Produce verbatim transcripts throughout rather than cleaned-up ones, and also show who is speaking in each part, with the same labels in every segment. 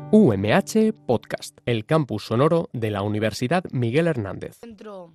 Speaker 1: U M H Podcast, el campus sonoro de la Universidad Miguel Hernández.
Speaker 2: Dentro.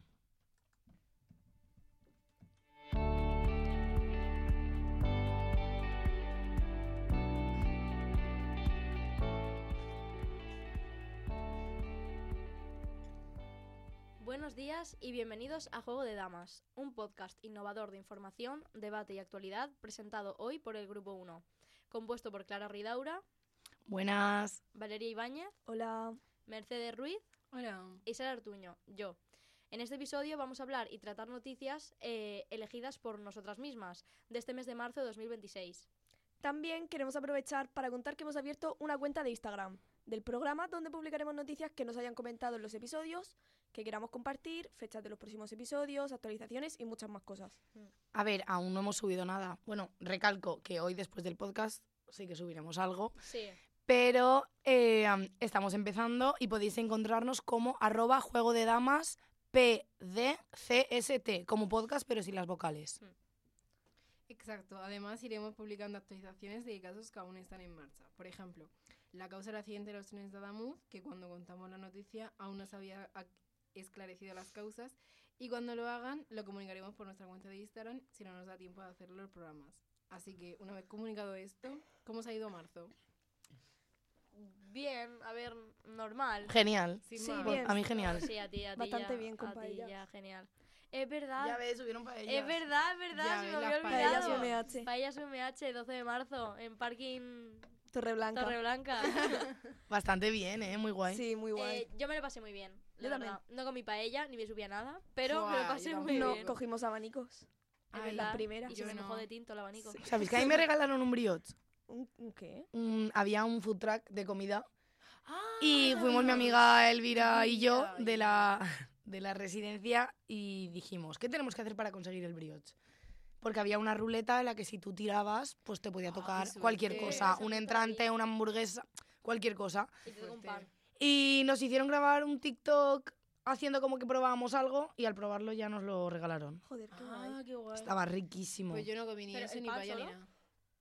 Speaker 3: Buenos días y bienvenidos a Juego de Damas, un podcast innovador de información, debate y actualidad presentado hoy por el Grupo uno, compuesto por Clara Ridaura,
Speaker 2: Buenas.
Speaker 3: Valeria Ibáñez,
Speaker 4: Hola.
Speaker 3: Mercedes Ruiz
Speaker 5: Hola.
Speaker 3: y Sara Artuño, yo. En este episodio vamos a hablar y tratar noticias eh, elegidas por nosotras mismas de este mes de marzo de dos mil veintiséis.
Speaker 4: También queremos aprovechar para contar que hemos abierto una cuenta de Instagram del programa donde publicaremos noticias que nos hayan comentado en los episodios, que queramos compartir, fechas de los próximos episodios, actualizaciones y muchas más cosas.
Speaker 2: A ver, aún no hemos subido nada. Bueno, recalco que hoy después del podcast sí que subiremos algo,
Speaker 3: Sí.
Speaker 2: pero eh, estamos empezando y podéis encontrarnos como arroba juego de damas P D C S T, como podcast pero sin las vocales.
Speaker 5: Exacto. Además, iremos publicando actualizaciones de casos que aún están en marcha. Por ejemplo, la causa del accidente de los trenes de Adamuz, que cuando contamos la noticia aún no se había ac- esclarecido las causas, y cuando lo hagan lo comunicaremos por nuestra cuenta de Instagram si no nos da tiempo de hacerlo en los programas. Así que, una vez comunicado esto, ¿cómo se ha ido marzo?
Speaker 3: Bien, a ver, normal.
Speaker 2: Genial.
Speaker 5: Sin
Speaker 4: Sí,
Speaker 5: más.
Speaker 4: bien.
Speaker 2: A mí genial.
Speaker 3: Sí, a ti, a ti
Speaker 4: Bastante
Speaker 3: ya,
Speaker 4: bien con
Speaker 3: a ti
Speaker 4: paellas.
Speaker 3: ya, genial. Es verdad.
Speaker 2: Ya ves, subieron para ellas.
Speaker 3: Es verdad, es verdad,
Speaker 5: Ya
Speaker 3: se
Speaker 5: ves,
Speaker 3: me
Speaker 5: las
Speaker 3: había
Speaker 5: paellas
Speaker 3: olvidado.
Speaker 4: U M H.
Speaker 3: Paellas U M H, doce de marzo, en parking
Speaker 4: Torreblanca.
Speaker 3: Torreblanca.
Speaker 2: Bastante bien, ¿eh? Muy guay.
Speaker 4: Sí, muy guay.
Speaker 3: Eh, yo me lo pasé muy bien, la
Speaker 4: Yo también.
Speaker 3: verdad. No comí paella, ni me subía nada, pero me
Speaker 5: Buah,
Speaker 3: lo pasé
Speaker 5: yo
Speaker 3: muy
Speaker 4: no,
Speaker 3: bien.
Speaker 4: cogimos abanicos.
Speaker 3: Es
Speaker 5: Ay,
Speaker 3: verdad.
Speaker 4: las primeras.
Speaker 3: Y se
Speaker 5: Yo
Speaker 3: me
Speaker 5: no.
Speaker 3: mojó de tinto el abanico.
Speaker 4: Sí.
Speaker 2: ¿Sabéis que a mí me regalaron un brioche?
Speaker 4: ¿Un, un qué?
Speaker 2: Un- había un food truck de comida
Speaker 5: Ah,
Speaker 2: y fuimos mi amiga Elvira y yo
Speaker 5: Elvira,
Speaker 2: de la, de la residencia y dijimos, ¿qué tenemos que hacer para conseguir el brioche? Porque había una ruleta en la que si tú tirabas, pues te podía
Speaker 5: Ah,
Speaker 2: tocar
Speaker 5: qué
Speaker 2: cualquier
Speaker 5: suerte.
Speaker 2: cosa,
Speaker 3: Esa
Speaker 2: un
Speaker 3: puta
Speaker 2: entrante,
Speaker 3: vida.
Speaker 2: una hamburguesa, cualquier cosa.
Speaker 3: Y te toco un
Speaker 5: Fuerte.
Speaker 3: pan.
Speaker 2: Y nos hicieron grabar un TikTok haciendo como que probábamos algo y al probarlo ya nos lo regalaron.
Speaker 4: Joder, qué
Speaker 5: Ah,
Speaker 4: guay.
Speaker 5: qué guay.
Speaker 2: Estaba riquísimo.
Speaker 5: Pues yo no comí ni
Speaker 3: Pero
Speaker 5: eso,
Speaker 3: el
Speaker 5: ni
Speaker 3: pan
Speaker 5: paella, ni
Speaker 3: solo.
Speaker 5: nada.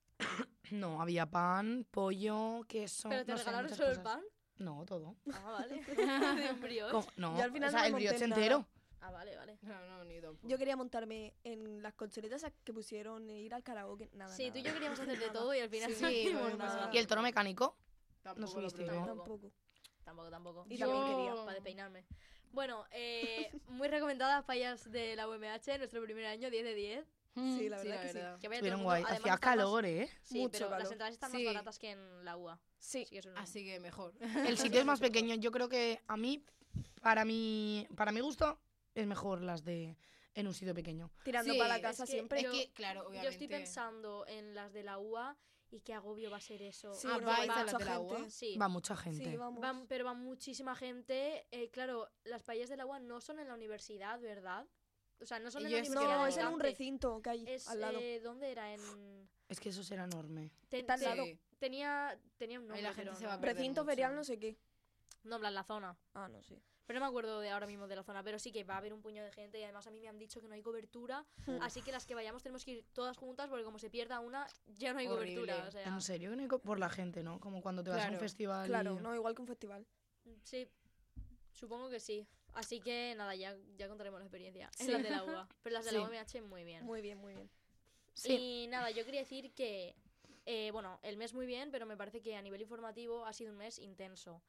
Speaker 2: No, había pan, pollo, queso,
Speaker 3: ¿Pero te
Speaker 2: no sé,
Speaker 3: regalaron
Speaker 2: muchas
Speaker 3: solo el
Speaker 2: cosas.
Speaker 3: pan?
Speaker 2: No, todo.
Speaker 3: Ah, vale. De un brioche.
Speaker 2: ¿Cómo? No,
Speaker 4: Yo al final
Speaker 2: o sea,
Speaker 4: no me
Speaker 2: el
Speaker 4: monté
Speaker 2: brioche
Speaker 4: en nada.
Speaker 2: entero.
Speaker 3: Ah, vale, vale.
Speaker 5: No, no, ni tampoco.
Speaker 4: Yo quería montarme en las colchonetas esas que pusieron e ir al karaoke. Nada,
Speaker 3: Sí,
Speaker 4: nada.
Speaker 3: tú y yo queríamos hacer de
Speaker 4: Nada.
Speaker 3: todo y al final
Speaker 5: Sí,
Speaker 3: no hicimos
Speaker 5: bueno,
Speaker 3: nada.
Speaker 2: ¿Y el toro mecánico?
Speaker 5: Tampoco
Speaker 2: no
Speaker 5: lo
Speaker 2: subiste,
Speaker 5: probé.
Speaker 2: ¿no?
Speaker 4: Tampoco.
Speaker 3: Tampoco, tampoco.
Speaker 4: Y también quería.
Speaker 3: Para despeinarme. Bueno, eh, muy recomendadas fallas de la U M H, nuestro primer año, diez de diez.
Speaker 4: Sí, la verdad que sí.
Speaker 3: Que vaya todo el
Speaker 2: Estuvieron
Speaker 3: mundo.
Speaker 2: guay.
Speaker 3: Además,
Speaker 2: Hacía
Speaker 3: están más-
Speaker 2: calor, ¿eh?
Speaker 3: Sí,
Speaker 4: Mucho
Speaker 3: pero las
Speaker 4: calor.
Speaker 3: entradas están
Speaker 5: Sí.
Speaker 3: más baratas que en la U A.
Speaker 4: Sí.
Speaker 3: Sí, que eso no.
Speaker 5: Así que mejor.
Speaker 2: El sitio es más pequeño. Yo creo que a mí, para mi, para mi gusto, es mejor las de en un sitio pequeño.
Speaker 4: Tirando
Speaker 5: Sí,
Speaker 4: para la
Speaker 5: es
Speaker 4: casa
Speaker 3: que
Speaker 4: siempre.
Speaker 5: Es
Speaker 3: Yo-
Speaker 5: que, claro, obviamente.
Speaker 3: Yo estoy pensando en las de la U A y qué agobio va a ser eso.
Speaker 4: Sí,
Speaker 5: Ah,
Speaker 4: no,
Speaker 5: vais
Speaker 4: va
Speaker 5: a las
Speaker 4: mucha
Speaker 5: de la U A.
Speaker 4: gente.
Speaker 3: Sí.
Speaker 2: Va mucha gente.
Speaker 4: Sí, vamos.
Speaker 3: Van- pero va muchísima gente. Eh, claro, las paellas de la U A no son en la universidad, ¿verdad? O sea, no son en la
Speaker 5: Ellos-
Speaker 3: universidad.
Speaker 4: No,
Speaker 3: de
Speaker 4: es en un
Speaker 3: Alicante.
Speaker 4: recinto que hay
Speaker 3: Es,
Speaker 4: al lado.
Speaker 3: eh, ¿Dónde era? En...
Speaker 2: Es que eso será enorme.
Speaker 3: Ten-
Speaker 4: Está al
Speaker 3: ten-
Speaker 4: lado.
Speaker 5: Sí.
Speaker 3: Tenía, tenía un
Speaker 5: Ahí
Speaker 3: nombre,
Speaker 5: la gente
Speaker 3: pero
Speaker 5: se va a
Speaker 3: no.
Speaker 5: perder
Speaker 4: Recinto
Speaker 5: mucho.
Speaker 4: ferial no sé qué.
Speaker 3: No, en plan, la zona.
Speaker 4: Ah, no sé.
Speaker 3: Pero no me acuerdo de ahora mismo de la zona, pero sí que va a haber un puño de gente y además a mí me han dicho que no hay cobertura, así que las que vayamos tenemos que ir todas juntas porque como se pierda una ya no hay
Speaker 5: Horrible.
Speaker 3: cobertura, o sea,
Speaker 2: En serio, que no hay co- por la gente, ¿no? Como cuando te vas a un
Speaker 5: Claro,
Speaker 2: festival.
Speaker 4: Claro,
Speaker 2: y-
Speaker 4: no, igual que un festival.
Speaker 3: sí, supongo que sí. Así que nada, ya, ya contaremos la experiencia en
Speaker 4: Sí.
Speaker 3: las de la U A, pero las de
Speaker 2: Sí.
Speaker 3: la U M H muy bien.
Speaker 4: Muy bien, muy bien.
Speaker 2: Sí.
Speaker 3: Y nada, yo quería decir que, eh, bueno, el mes muy bien, pero me parece que a nivel informativo ha sido un mes intenso.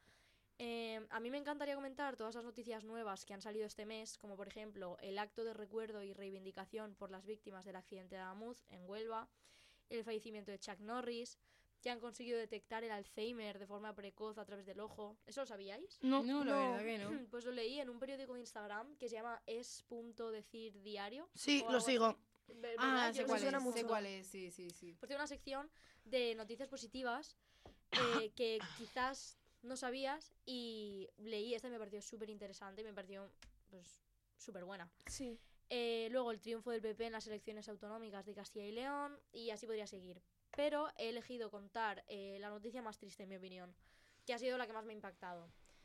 Speaker 3: Eh, a mí me encantaría comentar todas las noticias nuevas que han salido este mes, como por ejemplo el acto de recuerdo y reivindicación por las víctimas del accidente de Adamuz en Huelva, el fallecimiento de Chuck Norris, que han conseguido detectar el Alzheimer de forma precoz a través del ojo. ¿Eso lo sabíais?
Speaker 2: No,
Speaker 5: No, la
Speaker 4: No.
Speaker 5: verdad que no.
Speaker 3: Pues lo leí en un periódico de Instagram que se llama es.decirdiario.
Speaker 2: sí,
Speaker 3: o
Speaker 2: lo
Speaker 3: algo así.
Speaker 2: sigo.
Speaker 3: ¿Verdad?
Speaker 5: Ah,
Speaker 3: Yo
Speaker 5: sé
Speaker 3: no
Speaker 5: cuál
Speaker 4: suena
Speaker 5: es,
Speaker 4: mucho.
Speaker 5: sé cuál es, sí, sí, sí.
Speaker 3: Pues tiene una sección de noticias positivas eh, que quizás no sabías y leí esta y me pareció súper interesante y me pareció pues súper buena.
Speaker 4: Sí.
Speaker 3: Eh, luego el triunfo del P P en las elecciones autonómicas de Castilla y León y así podría seguir. Pero he elegido contar eh, la noticia más triste en mi opinión, que ha sido la que más me ha impactado.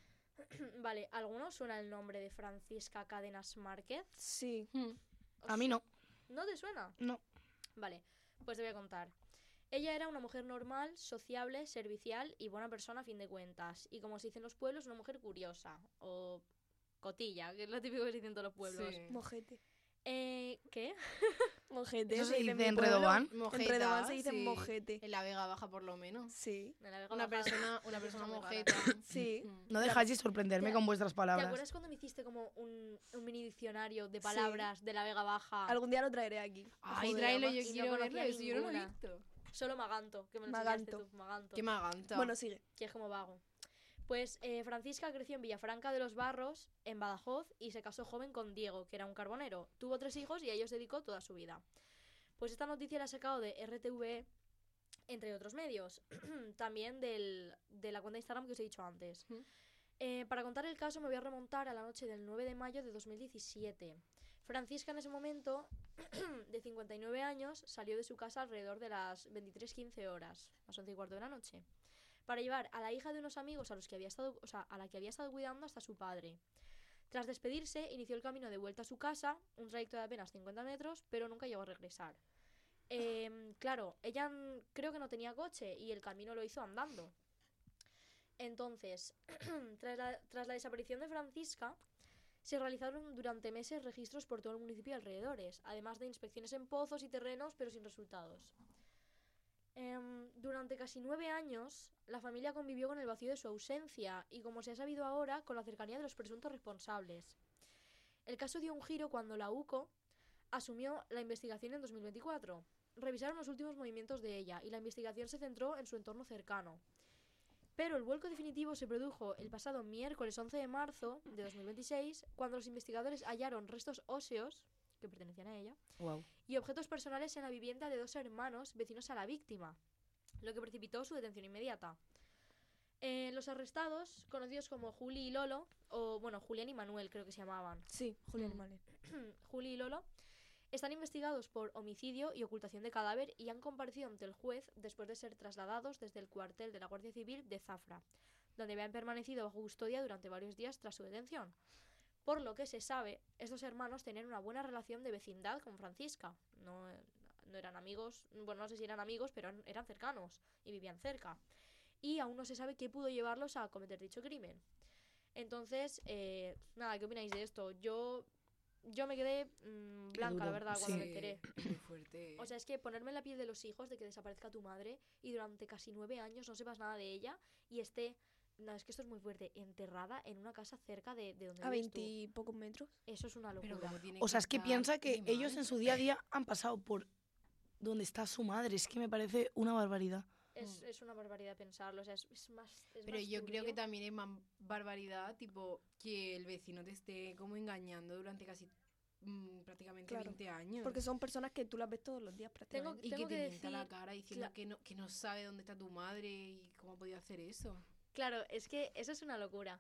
Speaker 3: Vale, ¿alguno suena el nombre de Francisca Cadenas Márquez?
Speaker 4: Sí.
Speaker 5: Hmm.
Speaker 2: A mí no.
Speaker 3: ¿No te suena?
Speaker 2: No.
Speaker 3: Vale, pues te voy a contar. Ella era una mujer normal, sociable, servicial y buena persona a fin de cuentas. Y como se dice en los pueblos, una mujer curiosa o cotilla, que es lo típico que se dice en todos los pueblos.
Speaker 5: Sí.
Speaker 4: Mojete.
Speaker 3: Eh, ¿Qué?
Speaker 4: Mojete.
Speaker 2: Eso se
Speaker 4: dice en
Speaker 2: dice
Speaker 4: mi
Speaker 2: en
Speaker 4: pueblo.
Speaker 2: Redobán.
Speaker 5: Mojeta,
Speaker 4: En Redobán se dice
Speaker 5: sí.
Speaker 4: mojete.
Speaker 5: En la Vega Baja, por lo menos.
Speaker 4: Sí.
Speaker 3: Me la veo
Speaker 5: Una
Speaker 3: baja.
Speaker 5: persona, una
Speaker 3: Es
Speaker 5: persona
Speaker 3: muy rara.
Speaker 5: mojeta.
Speaker 4: Sí.
Speaker 5: Mm.
Speaker 2: No dejáis de sorprenderme
Speaker 3: Te-
Speaker 2: con vuestras
Speaker 3: ¿Te
Speaker 2: palabras.
Speaker 3: acuerdas cuando me hiciste como un, un mini diccionario de
Speaker 4: Sí.
Speaker 3: palabras de la Vega Baja?
Speaker 4: Algún día lo traeré aquí.
Speaker 5: Ay,
Speaker 3: Joder,
Speaker 5: tráelo,
Speaker 3: además,
Speaker 5: yo
Speaker 3: y no
Speaker 5: quiero verlo,
Speaker 3: conocía
Speaker 5: eso yo no lo he
Speaker 3: ninguna.
Speaker 5: visto.
Speaker 3: Solo Maganto, que me lo
Speaker 4: Maganto.
Speaker 3: enseñaste tú, Maganto.
Speaker 5: Qué maganta.
Speaker 4: Bueno, sigue.
Speaker 3: Que es como vago. Pues eh, Francisca creció en Villafranca de los Barros, en Badajoz, y se casó joven con Diego, que era un carbonero. Tuvo tres hijos y a ellos dedicó toda su vida. Pues esta noticia la he sacado de R T V E, entre otros medios. También del, de la cuenta de Instagram que os he dicho antes.
Speaker 5: Ujú.
Speaker 3: Eh, para contar el caso me voy a remontar a la noche del nueve de mayo de dos mil diecisiete. Francisca en ese momento, de cincuenta y nueve años, salió de su casa alrededor de las veintitrés quince horas, las once y cuarto de la noche, para llevar a la hija de unos amigos a los que había estado, o sea, a la que había estado cuidando hasta su padre. Tras despedirse, inició el camino de vuelta a su casa, un trayecto de apenas cincuenta metros, pero nunca llegó a regresar. Eh, claro, ella n- creo que no tenía coche y el camino lo hizo andando. Entonces, tras la, tras la desaparición de Francisca, se realizaron durante meses registros por todo el municipio y alrededores, además de inspecciones en pozos y terrenos, pero sin resultados. Em, durante casi nueve años, la familia convivió con el vacío de su ausencia y, como se ha sabido ahora, con la cercanía de los presuntos responsables. El caso dio un giro cuando la U C O asumió la investigación en dos mil veinticuatro. Revisaron los últimos movimientos de ella y la investigación se centró en su entorno cercano. Pero el vuelco definitivo se produjo el pasado miércoles once de marzo de dos mil veintiséis, cuando los investigadores hallaron restos óseos, que pertenecían a ella,
Speaker 2: Wow.
Speaker 3: y objetos personales en la vivienda de dos hermanos vecinos a la víctima, lo que precipitó su detención inmediata. Eh, los arrestados, conocidos como Juli y Lolo, o bueno, Julián y Manuel creo que se llamaban,
Speaker 4: Sí, Julián
Speaker 5: Mm.
Speaker 4: Manuel.
Speaker 3: Juli y Lolo, están investigados por homicidio y ocultación de cadáver y han comparecido ante el juez después de ser trasladados desde el cuartel de la Guardia Civil de Zafra, donde habían permanecido bajo custodia durante varios días tras su detención. Por lo que se sabe, estos hermanos tenían una buena relación de vecindad con Francisca. No, no eran amigos, bueno, no sé si eran amigos, pero eran- eran cercanos y vivían cerca. Y aún no se sabe qué pudo llevarlos a cometer dicho crimen. Entonces, eh, nada, ¿qué opináis de esto? Yo, yo me quedé mm,
Speaker 2: Qué
Speaker 3: blanca, la
Speaker 2: duro.
Speaker 3: verdad, cuando
Speaker 2: Sí.
Speaker 3: me enteré.
Speaker 5: Es muy fuerte.
Speaker 3: O sea, es que ponerme en la piel de los hijos de que desaparezca tu madre y durante casi nueve años no sepas nada de ella y esté, no, es que esto es muy fuerte, enterrada en una casa cerca de, de donde
Speaker 4: A
Speaker 3: vives tú.
Speaker 4: veinte y pocos metros.
Speaker 3: Eso es una
Speaker 5: Pero
Speaker 3: locura.
Speaker 5: cómo tiene
Speaker 2: O sea, es que
Speaker 5: estar
Speaker 2: piensa que
Speaker 5: de
Speaker 2: ellos
Speaker 5: mal.
Speaker 2: en su día a día han pasado por donde está su madre. Es que me parece una barbaridad.
Speaker 3: Es, es una barbaridad pensarlo, o sea, es, es más es
Speaker 5: Pero
Speaker 3: más
Speaker 5: yo creo que
Speaker 3: turbio.
Speaker 5: también es más barbaridad, tipo, que el vecino te esté como engañando durante casi mm, prácticamente
Speaker 4: Claro,
Speaker 5: veinte años.
Speaker 4: Porque son personas que tú las ves todos los días
Speaker 3: Tengo-
Speaker 4: prácticamente.
Speaker 5: y que
Speaker 3: tengo
Speaker 5: te
Speaker 3: que
Speaker 5: mienta la
Speaker 3: decir-
Speaker 5: cara diciendo
Speaker 3: cla-
Speaker 5: que, no, que no sabe dónde está tu madre y cómo ha podido hacer eso.
Speaker 3: Claro, es que eso es una locura.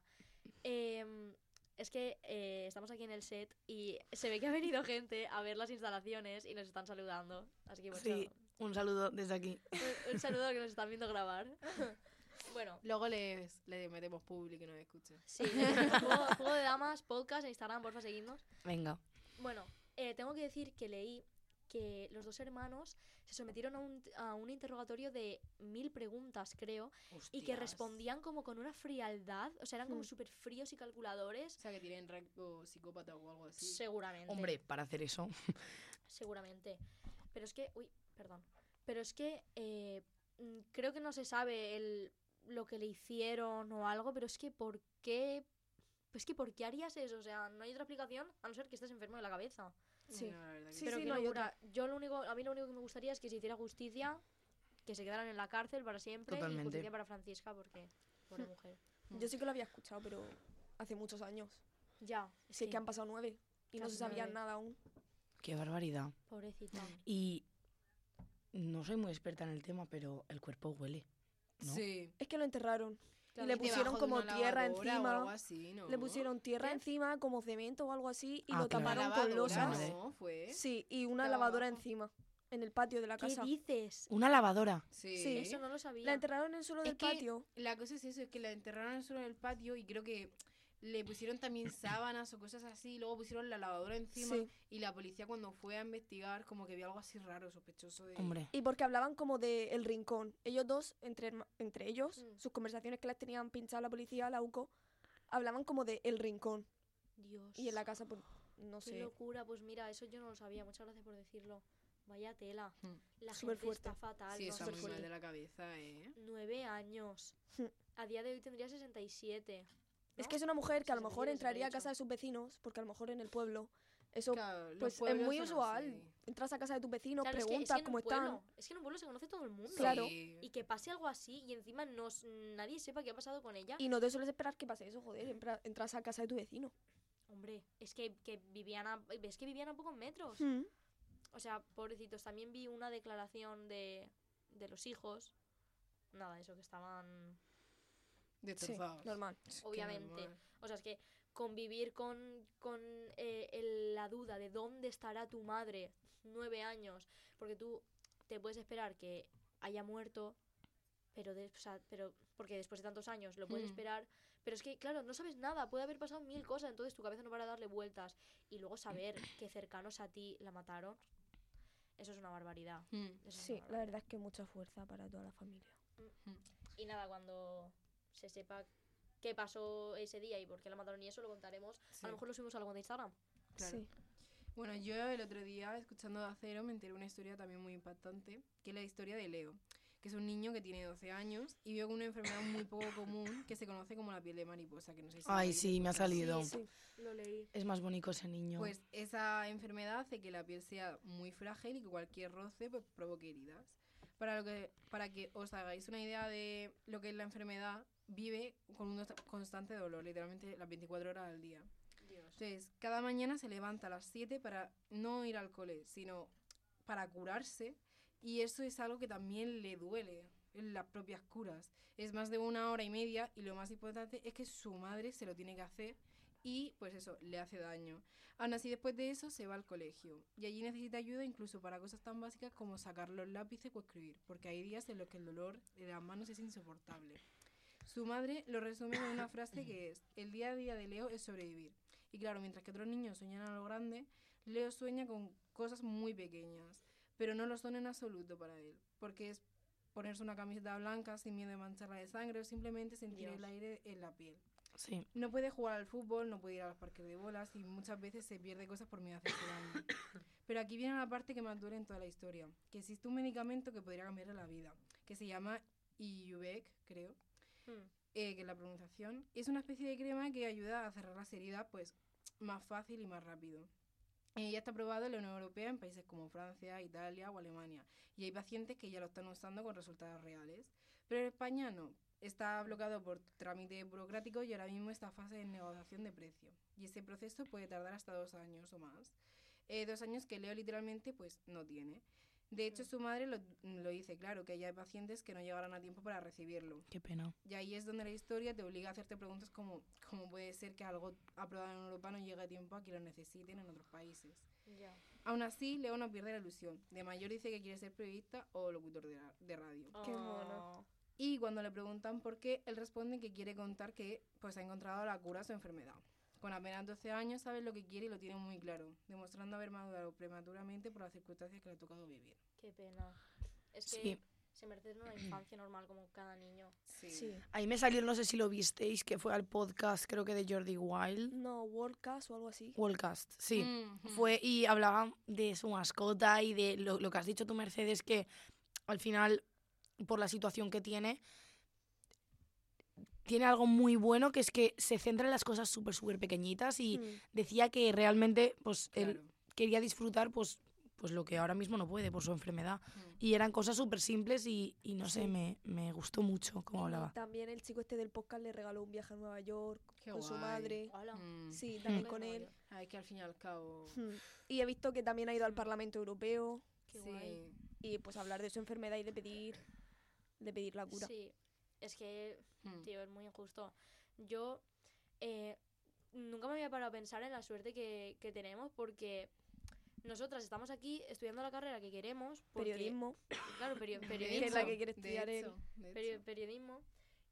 Speaker 3: Em, es que eh, estamos aquí en el set y se ve que ha venido gente a ver las instalaciones y nos están saludando. Así que mucho-
Speaker 2: Sí, un saludo desde aquí.
Speaker 3: un, un saludo a los que nos están viendo grabar. Bueno,
Speaker 5: Luego les, le metemos público y nos escuchen.
Speaker 3: sí, juego, Juego de Damas, podcast en Instagram, porfa, seguidnos.
Speaker 2: Venga.
Speaker 3: Bueno, eh, tengo que decir que leí que los dos hermanos se sometieron a un, a un interrogatorio de mil preguntas, creo, y que
Speaker 5: Hostias.
Speaker 3: respondían como con una frialdad, o sea, eran como
Speaker 4: Mm.
Speaker 3: súper fríos y calculadores.
Speaker 5: O sea, que tienen rasgo psicópata o algo así.
Speaker 3: Seguramente.
Speaker 2: Hombre, para hacer eso.
Speaker 3: Seguramente. Pero es que, uy, perdón. Pero es que eh, mm, creo que no se sabe el, lo que le hicieron o algo, pero es que ¿por qué? Pues que ¿por qué harías eso? O sea, no hay otra explicación a no ser que estés enfermo de la cabeza.
Speaker 4: Sí.
Speaker 5: No, la verdad que
Speaker 4: Sí,
Speaker 3: pero
Speaker 4: sí,
Speaker 3: qué
Speaker 4: no hay
Speaker 3: locura. Yo lo único, a mí lo único que me gustaría es que se hiciera justicia, que se quedaran en la cárcel para siempre
Speaker 2: Totalmente.
Speaker 3: y justicia para Francisca porque pobre mujer.
Speaker 4: Yo sí que lo había escuchado, pero hace muchos años.
Speaker 3: Ya,
Speaker 4: Sí, que han pasado nueve y no
Speaker 3: Casi
Speaker 4: se sabía
Speaker 3: nueve.
Speaker 4: nada aún.
Speaker 2: Qué barbaridad.
Speaker 3: pobrecita.
Speaker 2: Y no soy muy experta en el tema, pero el cuerpo huele. ¿no?
Speaker 5: Sí.
Speaker 4: Es que lo enterraron.
Speaker 3: Claro,
Speaker 4: le
Speaker 3: y
Speaker 5: Debajo
Speaker 4: pusieron
Speaker 5: de
Speaker 4: como
Speaker 5: una
Speaker 4: tierra
Speaker 5: lavadora o
Speaker 4: encima.
Speaker 5: algo así, ¿no?
Speaker 4: Le pusieron tierra
Speaker 3: ¿Qué?
Speaker 4: encima como cemento o algo así y
Speaker 2: Ah,
Speaker 4: lo
Speaker 2: claro.
Speaker 5: Una
Speaker 4: taparon con
Speaker 5: lavadora,
Speaker 4: losas.
Speaker 5: ¿no? Fue.
Speaker 4: Sí, y una
Speaker 5: Estaba
Speaker 4: lavadora
Speaker 5: abajo.
Speaker 4: encima, en el patio de la
Speaker 3: ¿Qué
Speaker 4: casa.
Speaker 3: dices?
Speaker 2: Una lavadora.
Speaker 5: Sí.
Speaker 4: Sí.
Speaker 3: Eso no lo sabía.
Speaker 4: La enterraron en el suelo
Speaker 5: Es
Speaker 4: del
Speaker 5: que
Speaker 4: patio.
Speaker 5: La cosa es eso, es que la enterraron en el suelo del patio y creo que le pusieron también sábanas o cosas así, luego pusieron la lavadora encima
Speaker 4: Sí.
Speaker 5: y la policía cuando fue a investigar como que vio algo así raro, sospechoso de...
Speaker 6: Hombre.
Speaker 4: Y porque hablaban como de El Rincón. Ellos dos, entre, herma- entre ellos,
Speaker 3: Mm.
Speaker 4: sus conversaciones que las tenían pinchado la policía, la U C O, hablaban como de El Rincón.
Speaker 3: Dios.
Speaker 4: Y en la casa, pues, no
Speaker 3: Qué
Speaker 4: sé.
Speaker 3: locura, pues mira, eso yo no lo sabía. Muchas gracias por decirlo. Vaya tela.
Speaker 5: Mm.
Speaker 3: La
Speaker 4: Súper
Speaker 3: gente
Speaker 4: fuerte.
Speaker 3: está fatal.
Speaker 5: Sí,
Speaker 3: no
Speaker 5: está
Speaker 3: sé
Speaker 5: muy
Speaker 3: por
Speaker 5: mal
Speaker 3: qué.
Speaker 5: de la cabeza, ¿eh?
Speaker 3: Nueve años.
Speaker 4: Hmm.
Speaker 3: A día de hoy tendría sesenta y siete.
Speaker 4: Es
Speaker 3: ¿no?
Speaker 4: que es una mujer que a lo mejor
Speaker 3: sesenta y siete,
Speaker 4: entraría a
Speaker 3: sesenta y
Speaker 4: casa
Speaker 3: ocho.
Speaker 4: de sus vecinos, porque a lo mejor en el pueblo eso
Speaker 5: Claro, los
Speaker 4: pues es
Speaker 5: pueblos
Speaker 4: muy
Speaker 5: son
Speaker 4: usual.
Speaker 5: así.
Speaker 4: Entras a casa de tus vecinos,
Speaker 3: Claro, es que- es
Speaker 4: preguntas
Speaker 3: que en
Speaker 4: cómo
Speaker 3: un
Speaker 4: están.
Speaker 3: pueblo- Es que en un pueblo se conoce todo el mundo.
Speaker 4: Claro.
Speaker 5: Sí.
Speaker 3: Y que pase algo así y encima no, s- nadie sepa qué ha pasado con ella.
Speaker 4: Y no te sueles esperar que pase eso, joder. entra- Entras a casa de tu vecino.
Speaker 3: Hombre, es que, que vivían a, es que vivían a pocos metros.
Speaker 4: Mm.
Speaker 3: O sea, pobrecitos. También vi una declaración de, de los hijos. Nada, eso que estaban...
Speaker 4: Sí,
Speaker 5: Destrozados.
Speaker 4: normal.
Speaker 5: Es que
Speaker 3: Obviamente.
Speaker 5: normal.
Speaker 3: O sea, es que convivir con, con eh, el- la duda de dónde estará tu madre nueve años, porque tú te puedes esperar que haya muerto, pero, de- o sea, pero porque después de tantos años lo puedes
Speaker 5: Hmm.
Speaker 3: esperar, pero es que, claro, no sabes nada, puede haber pasado mil cosas, entonces tu cabeza no para de darle vueltas. Y luego saber que cercanos a ti la mataron, eso es una barbaridad.
Speaker 5: Mm.
Speaker 3: Eso es
Speaker 4: Sí,
Speaker 3: una
Speaker 4: la
Speaker 3: barbaridad.
Speaker 4: verdad es que mucha fuerza para toda la familia.
Speaker 3: Y nada, cuando se sepa qué pasó ese día y por qué la mataron y eso, lo contaremos.
Speaker 5: Sí.
Speaker 3: A lo mejor lo subimos a la cuenta de Instagram.
Speaker 5: Claro.
Speaker 4: Sí.
Speaker 5: Bueno, yo el otro día, escuchando de Acero, me enteré una historia también muy impactante, que es la historia de Leo, que es un niño que tiene doce años y vive con una enfermedad muy poco común que se conoce como la piel de mariposa, que no sé si
Speaker 6: Ay,
Speaker 5: habéis
Speaker 6: sí, me ha
Speaker 5: escuchado.
Speaker 6: salido.
Speaker 4: Sí.
Speaker 3: Lo leí.
Speaker 6: Es más bonito ese niño.
Speaker 5: Pues esa enfermedad hace que la piel sea muy frágil y que cualquier roce pues, provoque heridas. Para, lo que, para que os hagáis una idea de lo que es la enfermedad, vive con un constante dolor, literalmente las veinticuatro horas al día.
Speaker 3: Dios.
Speaker 5: Entonces, cada mañana se levanta a las siete para no ir al cole, sino para curarse. Y eso es algo que también le duele en las propias curas. Es más de una hora y media y lo más importante es que su madre se lo tiene que hacer y pues eso, le hace daño. Aún así, después de eso se va al colegio y allí necesita ayuda incluso para cosas tan básicas como sacar los lápices o escribir, porque hay días en los que el dolor de las manos es insoportable. Su madre lo resume en una frase que es: el día a día de Leo es sobrevivir. Y claro, mientras que otros niños sueñan a lo grande, Leo sueña con cosas muy pequeñas, pero no lo son en absoluto para él, porque es ponerse una camiseta blanca sin miedo de mancharla de sangre o simplemente sentir
Speaker 3: Dios.
Speaker 5: el aire en la piel.
Speaker 6: Sí.
Speaker 5: No puede jugar al fútbol, no puede ir a los parques de bolas y muchas veces se pierde cosas por miedo a hacerse daño. Pero aquí viene la parte que más duele en toda la historia, que existe un medicamento que podría cambiarle la vida, que se llama Iyubek, creo,
Speaker 3: Hmm.
Speaker 5: eh, que es la pronunciación. Es una especie de crema que ayuda a cerrar las heridas pues más fácil y más rápido. Eh, ya está aprobado en la Unión Europea en países como Francia, Italia o Alemania. Y hay pacientes que ya lo están usando con resultados reales. Pero en España no. Está bloqueado por trámites burocráticos y ahora mismo está en fase de negociación de precio. Y ese proceso puede tardar hasta dos años o más. Eh, dos años que Leo literalmente pues no tiene. De hecho, su madre lo, lo dice claro, que hay pacientes que no llegarán a tiempo para recibirlo.
Speaker 6: Qué pena.
Speaker 5: Y ahí es donde la historia te obliga a hacerte preguntas como cómo puede ser que algo aprobado en Europa no llegue a tiempo a quien lo necesiten en otros países.
Speaker 3: Ya.
Speaker 5: Aún así, Leo no pierde la ilusión. De mayor dice que quiere ser periodista o locutor de, ra- de radio.
Speaker 4: Qué
Speaker 3: Oh.
Speaker 4: mono.
Speaker 5: Y cuando le preguntan por qué, él responde que quiere contar que pues, ha encontrado la cura a su enfermedad. Con apenas doce años sabe lo que quiere y lo tiene muy claro, demostrando haber madurado prematuramente por las circunstancias que le ha tocado vivir.
Speaker 3: Qué pena. Es que
Speaker 6: Sí.
Speaker 3: se merecen una infancia normal como cada niño.
Speaker 4: Sí.
Speaker 6: Ahí me salió, no sé si lo visteis, que fue al podcast, creo que de Jordi Wild.
Speaker 4: No, Worldcast o algo así.
Speaker 6: Worldcast, sí.
Speaker 5: Mhm.
Speaker 6: Fue y hablaba de su mascota y de lo, lo que has dicho tú, Mercedes, que al final, por la situación que tiene, tiene algo muy bueno, que es que se centra en las cosas súper, súper pequeñitas y
Speaker 4: Mm.
Speaker 6: decía que realmente pues él
Speaker 5: Claro.
Speaker 6: quería disfrutar pues, pues lo que ahora mismo no puede por su enfermedad.
Speaker 5: Mm.
Speaker 6: Y eran cosas súper simples y, y no sé,
Speaker 4: Sí.
Speaker 6: me, me gustó mucho cómo
Speaker 4: Y
Speaker 6: hablaba.
Speaker 4: también el chico este del podcast le regaló un viaje a Nueva York
Speaker 5: Qué
Speaker 4: con su
Speaker 5: guay.
Speaker 4: madre.
Speaker 3: Hola.
Speaker 5: Mm.
Speaker 4: Sí, también
Speaker 3: Hola,
Speaker 4: con
Speaker 3: Nueva
Speaker 4: él.
Speaker 3: York.
Speaker 5: Ay, que al fin y al cabo...
Speaker 4: Mm. Y he visto que también ha ido al
Speaker 3: Mm.
Speaker 4: Parlamento Europeo
Speaker 3: Qué
Speaker 5: sí.
Speaker 3: guay.
Speaker 4: y pues hablar de su enfermedad y de pedir de pedir la cura.
Speaker 3: Sí, es que,
Speaker 5: Mm.
Speaker 3: tío, es muy injusto. Yo eh, nunca me había parado a pensar en la suerte que, que tenemos porque nosotras estamos aquí estudiando la carrera que queremos. Porque,
Speaker 4: Periodismo.
Speaker 3: Claro, perio-
Speaker 5: De
Speaker 3: periodismo.
Speaker 4: Que es la
Speaker 5: hecho,
Speaker 4: que quiere
Speaker 5: de
Speaker 4: estudiar él.
Speaker 5: hecho, de
Speaker 3: peri-
Speaker 5: hecho.
Speaker 3: periodismo.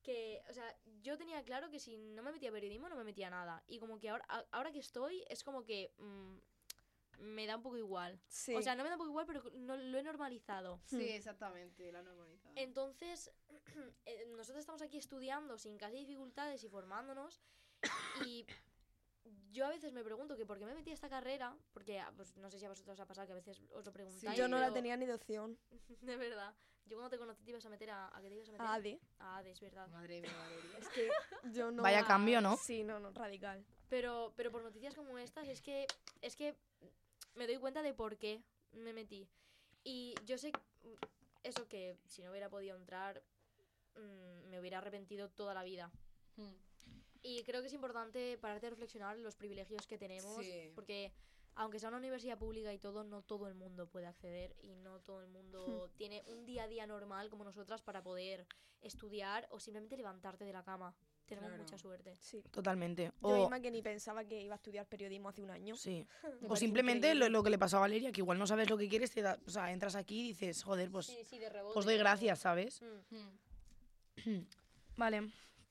Speaker 3: que, o sea, yo tenía claro que si no me metía a periodismo no me metía a nada. Y como que ahora, a- ahora que estoy, es como que mm, me da un poco igual.
Speaker 4: Sí.
Speaker 3: O sea, no me da un poco igual, pero no, lo he normalizado.
Speaker 5: Sí, exactamente, la normalizada.
Speaker 3: Entonces, eh, nosotros estamos aquí estudiando sin casi dificultades y formándonos. Y yo a veces me pregunto que por qué me metí a esta carrera, porque ah, pues, no sé si a vosotros os ha pasado que a veces os lo preguntáis.
Speaker 4: Yo no la
Speaker 3: pero-
Speaker 4: tenía ni de opción.
Speaker 3: De verdad. Yo cuando te conocí te ibas a meter a... ¿A qué te ibas a meter?
Speaker 4: A ADE.
Speaker 3: A ADE, es verdad.
Speaker 5: Madre mía, Valeria.
Speaker 4: Es que yo no...
Speaker 1: Vaya cambio, ¿no?
Speaker 4: Sí, no, no, radical.
Speaker 3: Pero, pero por noticias como estas es que, es que me doy cuenta de por qué me metí. Y yo sé mm, eso que si no hubiera podido entrar mm, me hubiera arrepentido toda la vida.
Speaker 5: Mm.
Speaker 3: Y creo que es importante pararte a reflexionar los privilegios que tenemos,
Speaker 5: Sí.
Speaker 3: porque aunque sea una universidad pública y todo, no todo el mundo puede acceder y no todo el mundo tiene un día a día normal como nosotras para poder estudiar o simplemente levantarte de la cama. Tenemos
Speaker 5: Claro.
Speaker 3: mucha suerte.
Speaker 4: Sí.
Speaker 1: Totalmente.
Speaker 4: Yo
Speaker 1: O,
Speaker 4: misma que ni pensaba que iba a estudiar periodismo hace un año.
Speaker 1: sí.
Speaker 4: Me
Speaker 1: O
Speaker 4: parece
Speaker 1: simplemente lo,
Speaker 4: increíble.
Speaker 1: lo que le pasó a Valeria, que igual no sabes lo que quieres, te da- o sea, entras aquí y dices, joder, pues,
Speaker 3: Sí, sí, de rebote.
Speaker 1: pues doy
Speaker 3: como-
Speaker 1: gracias, ¿sabes?
Speaker 3: Mm.
Speaker 5: Mm.
Speaker 1: Vale.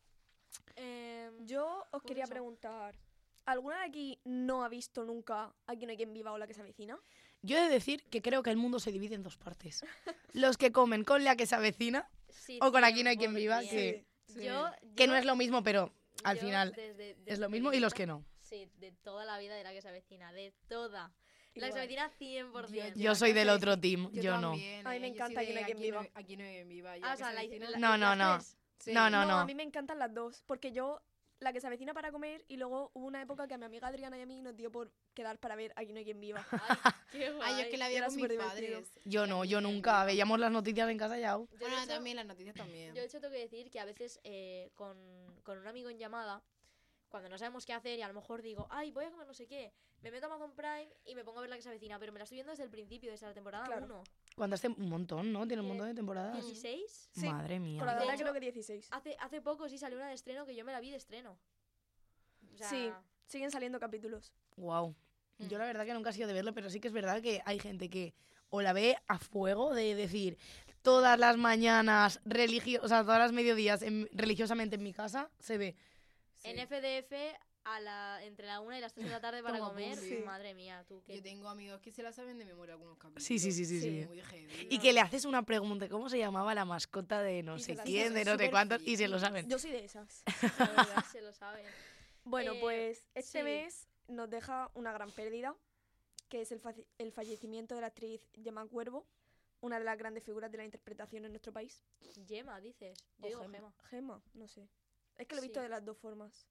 Speaker 3: Em,
Speaker 4: Yo os
Speaker 3: Pues
Speaker 4: quería
Speaker 3: eso.
Speaker 4: preguntar, ¿alguna de aquí no ha visto nunca Aquí no hay quien viva o La que se avecina?
Speaker 1: Yo he de decir que creo que el mundo se divide en dos partes. Los que comen con la que se avecina,
Speaker 3: sí,
Speaker 1: o con Aquí no hay quien
Speaker 3: cien por
Speaker 1: viva,
Speaker 3: cien.
Speaker 1: que,
Speaker 5: Sí.
Speaker 3: Yo,
Speaker 1: que
Speaker 3: yo-
Speaker 1: no es lo mismo, pero al
Speaker 3: yo
Speaker 1: final
Speaker 3: desde-
Speaker 1: es
Speaker 3: desde
Speaker 1: lo mismo, y los que
Speaker 3: pequeñita,
Speaker 1: no.
Speaker 3: Sí, de toda la vida de la que se avecina, de toda. La que
Speaker 4: Igual.
Speaker 3: se avecina cien por cien.
Speaker 1: Yo
Speaker 5: la
Speaker 1: soy
Speaker 5: que
Speaker 1: del
Speaker 5: se
Speaker 1: otro
Speaker 5: avecina-
Speaker 1: team, yo, no.
Speaker 5: también,
Speaker 4: A mí me
Speaker 5: eh, yo
Speaker 4: encanta
Speaker 5: soy
Speaker 4: Aquí no
Speaker 5: de
Speaker 4: hay quien viva.
Speaker 5: Aquí no hay quien viva. ya
Speaker 3: Ah, o
Speaker 5: que
Speaker 3: sea,
Speaker 5: se
Speaker 3: la,
Speaker 5: avecina-
Speaker 3: la-
Speaker 1: No, no,
Speaker 3: las
Speaker 1: no.
Speaker 3: tres.
Speaker 5: Sí.
Speaker 1: No, no, no.
Speaker 4: a mí me encantan las dos, porque yo La que se avecina para comer y luego hubo una época que a mi amiga Adriana y a mí nos dio por quedar para ver Aquí no hay quien viva.
Speaker 3: Ay, qué
Speaker 5: Ay, yo
Speaker 3: guay.
Speaker 5: es que la
Speaker 4: Y
Speaker 5: veía
Speaker 4: era
Speaker 5: con mis
Speaker 4: superdivertido.
Speaker 5: padres.
Speaker 1: Yo no, yo
Speaker 5: Aquí no hay
Speaker 1: nunca.
Speaker 5: viva.
Speaker 1: Veíamos las noticias en casa ya.
Speaker 3: Yo, de
Speaker 5: Bueno,
Speaker 3: hecho-
Speaker 5: también las noticias también.
Speaker 3: Yo de hecho tengo que decir que a veces eh, con, con un amigo en llamada, cuando no sabemos qué hacer y a lo mejor digo, ay, voy a comer no sé qué, me meto a Amazon Prime y me pongo a ver la que se avecina, pero me la estoy viendo desde el principio, desde la temporada
Speaker 4: Claro.
Speaker 3: uno.
Speaker 1: Cuando hace un montón, ¿no? Tiene un montón de temporadas.
Speaker 3: ¿dieciséis?
Speaker 4: Sí,
Speaker 1: Madre mía.
Speaker 4: Por la
Speaker 3: De
Speaker 4: verdad
Speaker 3: hecho-
Speaker 4: creo que dieciséis.
Speaker 3: Hace, hace poco sí salió una de estreno que yo me la vi de estreno. O sea,
Speaker 4: Sí. Siguen saliendo capítulos.
Speaker 1: Wow.
Speaker 5: Mm.
Speaker 1: Yo la verdad que nunca he sido de verlo, pero sí que es verdad que hay gente que o la ve a fuego de decir todas las mañanas, religio o sea, todas las mediodías en- religiosamente en mi casa, se ve.
Speaker 5: Sí.
Speaker 3: en F D F a la, entre la una y las tres de la tarde para
Speaker 5: Toma
Speaker 3: comer.
Speaker 5: publi.
Speaker 4: Sí.
Speaker 3: Madre mía, tú
Speaker 5: Yo
Speaker 3: que...
Speaker 5: tengo amigos que se la saben de memoria algunos capítulos.
Speaker 1: Sí, sí, sí, sí, sí.
Speaker 5: Muy heavy.
Speaker 1: Y que le haces una pregunta, ¿cómo se llamaba la mascota de no
Speaker 4: Y
Speaker 1: sé
Speaker 4: se la
Speaker 1: quién,
Speaker 4: saben
Speaker 1: de no sé
Speaker 4: súper
Speaker 1: cuántos? Y
Speaker 5: fit.
Speaker 1: se lo saben.
Speaker 4: Yo soy de esas.
Speaker 3: La verdad, se lo saben.
Speaker 4: Bueno,
Speaker 3: Eh,
Speaker 4: pues este
Speaker 3: sí.
Speaker 4: mes nos deja una gran pérdida, que es el, faci- el fallecimiento de la actriz Gemma Cuervo, una de las grandes figuras de la interpretación en nuestro país.
Speaker 3: Gemma, dices. Yo
Speaker 4: O
Speaker 3: digo
Speaker 4: Gemma.
Speaker 3: Gemma.
Speaker 4: Gemma, no sé. Es que lo he visto
Speaker 3: Sí.
Speaker 4: de las dos formas.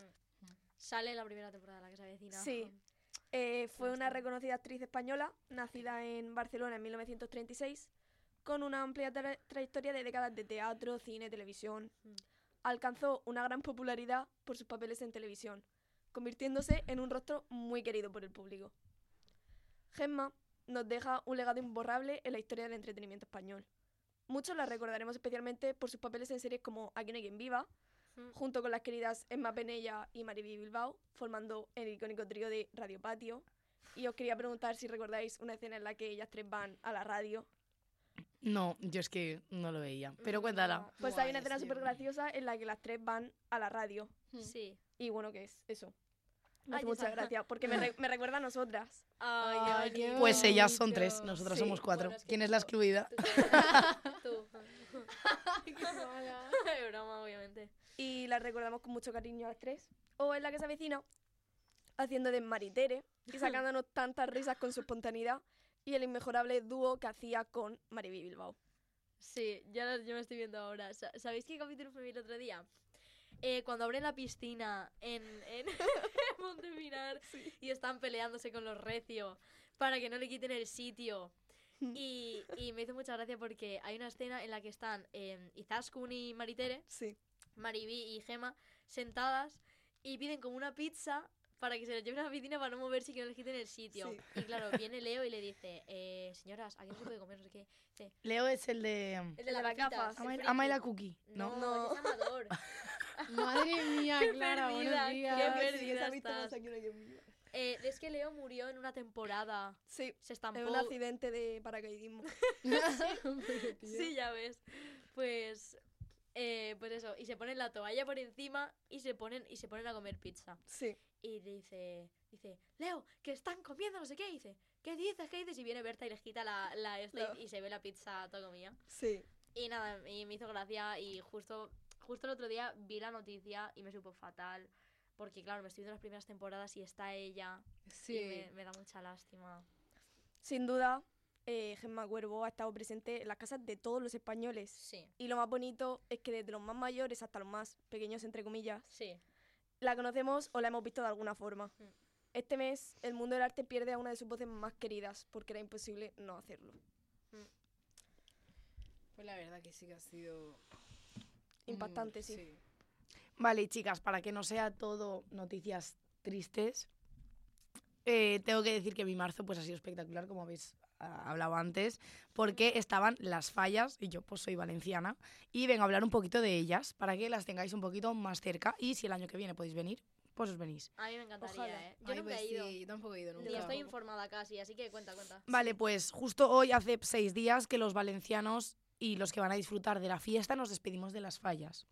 Speaker 3: Sale en la primera temporada la que se avecina.
Speaker 4: Sí. Eh, fue
Speaker 3: Me
Speaker 4: una
Speaker 3: gusta.
Speaker 4: reconocida actriz española, nacida en Barcelona en mil novecientos treinta y seis, con una amplia tra- trayectoria de décadas de teatro, cine, televisión.
Speaker 3: Mm.
Speaker 4: Alcanzó una gran popularidad por sus papeles en televisión, convirtiéndose en un rostro muy querido por el público. Gemma nos deja un legado imborrable en la historia del entretenimiento español. Muchos la recordaremos especialmente por sus papeles en series como Aquí no hay quien viva,
Speaker 3: Mm.
Speaker 4: junto con las queridas Emma Penella y Mariby Bilbao, formando el icónico trío de Radio Patio. Y os quería preguntar si recordáis una escena en la que ellas tres van a la radio.
Speaker 1: No, yo es que no lo veía. Pero cuéntala.
Speaker 3: No.
Speaker 4: Pues
Speaker 5: Guay,
Speaker 4: hay una escena
Speaker 5: sí.
Speaker 4: súper graciosa en la que las tres van a la radio.
Speaker 3: Sí.
Speaker 4: Y bueno, ¿qué es eso? Me
Speaker 3: Ay,
Speaker 4: hace
Speaker 3: te
Speaker 4: mucha
Speaker 3: sa-
Speaker 4: gracia, porque me, re- me recuerda a nosotras.
Speaker 3: Ay,
Speaker 5: Ay,
Speaker 3: qué
Speaker 5: qué
Speaker 3: bonito.
Speaker 1: Pues ellas son tres,
Speaker 5: bonito.
Speaker 1: nosotras
Speaker 4: Sí.
Speaker 1: somos cuatro.
Speaker 3: Bueno, es que
Speaker 1: ¿Quién es
Speaker 3: tú-
Speaker 1: la excluida?
Speaker 3: Tú. Tú.
Speaker 5: Ay, qué mala.
Speaker 3: Es broma, obviamente.
Speaker 4: Y las recordamos con mucho cariño a las tres. O en la que se avecina, haciendo de Maritere y sacándonos tantas risas con su espontaneidad y el inmejorable dúo que hacía con Mariby Bilbao.
Speaker 3: Sí, ya lo- yo me estoy viendo ahora. Sa- ¿Sabéis qué capítulo me vi el otro día? Eh, cuando abren la piscina en, en Monteminar y están peleándose con los Recio para que no le quiten el sitio. Y, y me hizo mucha gracia porque hay una escena en la que están eh, Izaskun y Maritere,
Speaker 4: Sí.
Speaker 3: Mariby y Gema, sentadas y piden como una pizza para que se les lleven a la piscina para no moverse y que no les quiten el sitio.
Speaker 4: Sí.
Speaker 3: Y claro, viene Leo y le dice, eh, señoras, aquí no se puede comer, no sé qué. Dice,
Speaker 1: Leo es el de...
Speaker 3: el de
Speaker 4: El de
Speaker 3: las
Speaker 4: las
Speaker 3: gafitas,
Speaker 4: gafas.
Speaker 3: el
Speaker 1: Ama-
Speaker 3: friki".
Speaker 1: Ama y la cookie,
Speaker 3: No,
Speaker 1: ¿no?
Speaker 3: ese es Amador.
Speaker 5: Madre mía,
Speaker 3: Qué
Speaker 5: Clara,
Speaker 3: perdida,
Speaker 5: buenos
Speaker 3: qué
Speaker 5: días.
Speaker 3: perdida.
Speaker 4: Sí, esa vista
Speaker 3: estás.
Speaker 4: más aquí una que viva.
Speaker 3: Eh, es que Leo murió en una temporada.
Speaker 4: Sí,
Speaker 3: Se estampó.
Speaker 4: es un accidente de paracaidismo.
Speaker 5: Pero, tío.
Speaker 3: Sí, ya ves. Pues Eh, pues eso, y se ponen la toalla por encima y se ponen y se ponen a comer pizza.
Speaker 4: Sí.
Speaker 3: Y dice, dice, Leo, que están comiendo no sé qué. Y dice, ¿qué dices? ¿Qué dices? Y viene Berta y les quita la, la esta
Speaker 4: No.
Speaker 3: y, y se ve la pizza toda comida.
Speaker 4: Sí.
Speaker 3: Y nada, y me hizo gracia y justo, justo el otro día vi la noticia y me supo fatal. Porque claro, me estoy viendo las primeras temporadas y está ella
Speaker 5: Sí.
Speaker 3: y me, me da mucha lástima.
Speaker 4: Sin duda, eh, Gemma Cuervo ha estado presente en las casas de todos los españoles.
Speaker 3: Sí,
Speaker 4: Y lo más bonito es que desde los más mayores hasta los más pequeños, entre comillas,
Speaker 3: sí.
Speaker 4: la conocemos o la hemos visto de alguna forma.
Speaker 3: Mm.
Speaker 4: Este mes, el mundo del arte pierde a una de sus voces más queridas porque era imposible no hacerlo.
Speaker 5: Pues la verdad que sí que ha sido...
Speaker 4: Impactante,
Speaker 5: mm,
Speaker 4: sí.
Speaker 1: Vale, chicas, para que no sea todo noticias tristes, eh, tengo que decir que mi marzo pues ha sido espectacular, como habéis ah, hablado antes, porque estaban las fallas, y yo pues soy valenciana, y vengo a hablar un poquito de ellas, para que las tengáis un poquito más cerca, y si el año que viene podéis venir, pues os venís.
Speaker 3: A mí me encantaría,
Speaker 4: Ojalá.
Speaker 3: ¿eh? Yo
Speaker 5: Ay,
Speaker 3: nunca
Speaker 5: pues
Speaker 3: he ido.
Speaker 5: sí, yo tampoco he ido nunca.
Speaker 3: Ni estoy
Speaker 4: tampoco.
Speaker 3: informada casi, así que cuenta, cuenta.
Speaker 1: Vale, pues justo hoy hace seis días que los valencianos y los que van a disfrutar de la fiesta nos despedimos de las fallas.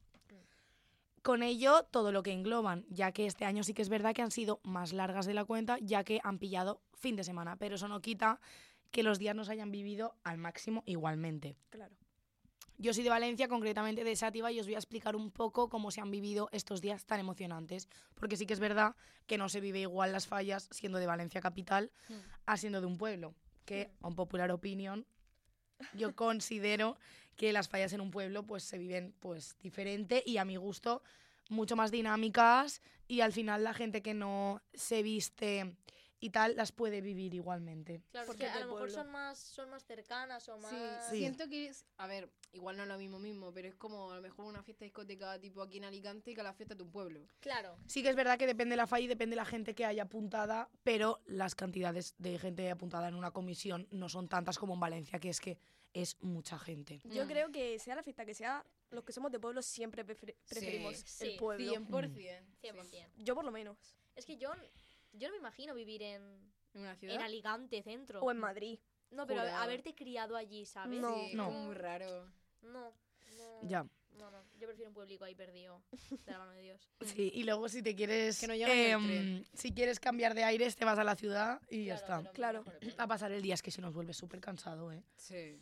Speaker 1: Con ello, todo lo que engloban, ya que este año sí que es verdad que han sido más largas de la cuenta, ya que han pillado fin de semana, pero eso no quita que los días nos hayan vivido al máximo igualmente.
Speaker 4: Claro.
Speaker 1: Yo soy de Valencia, concretamente de Sátiva, y os voy a explicar un poco cómo se han vivido estos días tan emocionantes, porque sí que es verdad que no se vive igual las fallas siendo de Valencia capital
Speaker 3: Mm.
Speaker 1: a siendo de un pueblo, que, un popular opinion, yo considero que las fallas en un pueblo pues se viven pues diferente y a mi gusto mucho más dinámicas, y al final la gente que no se viste y tal las puede vivir igualmente.
Speaker 3: Claro,
Speaker 4: Porque
Speaker 3: porque
Speaker 4: es
Speaker 3: a
Speaker 4: del
Speaker 3: lo mejor
Speaker 4: pueblo.
Speaker 3: son más, son más cercanas o más...
Speaker 5: Sí,
Speaker 1: Sí.
Speaker 5: siento que es... A ver, igual no es lo mismo mismo, pero es como a lo mejor una fiesta discoteca tipo aquí en Alicante que la fiesta de un pueblo.
Speaker 3: Claro.
Speaker 1: Sí que es verdad que depende de la falla y depende de la gente que haya apuntada, pero las cantidades de gente apuntada en una comisión no son tantas como en Valencia, que es que es mucha gente.
Speaker 4: Yo
Speaker 5: Mm.
Speaker 4: creo que sea la fiesta que sea, los que somos de pueblo siempre prefer- preferimos
Speaker 3: Sí.
Speaker 4: el pueblo.
Speaker 5: cien por ciento.
Speaker 3: cien por ciento.
Speaker 4: Yo por lo menos.
Speaker 3: Es que yo, yo no me imagino vivir en,
Speaker 5: ¿En una ciudad?
Speaker 3: en Alicante, centro.
Speaker 4: O en Madrid.
Speaker 3: No, pero
Speaker 5: Jurado.
Speaker 3: haberte criado allí, ¿sabes?
Speaker 4: No.
Speaker 5: Sí,
Speaker 1: No.
Speaker 5: como muy raro.
Speaker 3: No, no.
Speaker 1: Ya.
Speaker 3: No, no. Yo prefiero un pueblico ahí perdido, de la mano de Dios.
Speaker 1: Sí, y luego si te quieres...
Speaker 5: Que no llega ni el
Speaker 1: em,
Speaker 5: tren.
Speaker 1: si quieres cambiar de aires, te vas a la ciudad y ya está.
Speaker 3: pero
Speaker 4: Claro.
Speaker 3: mejor el pueblo.
Speaker 1: A pasar el día, es que se nos vuelve súper cansado, ¿eh?
Speaker 5: Sí.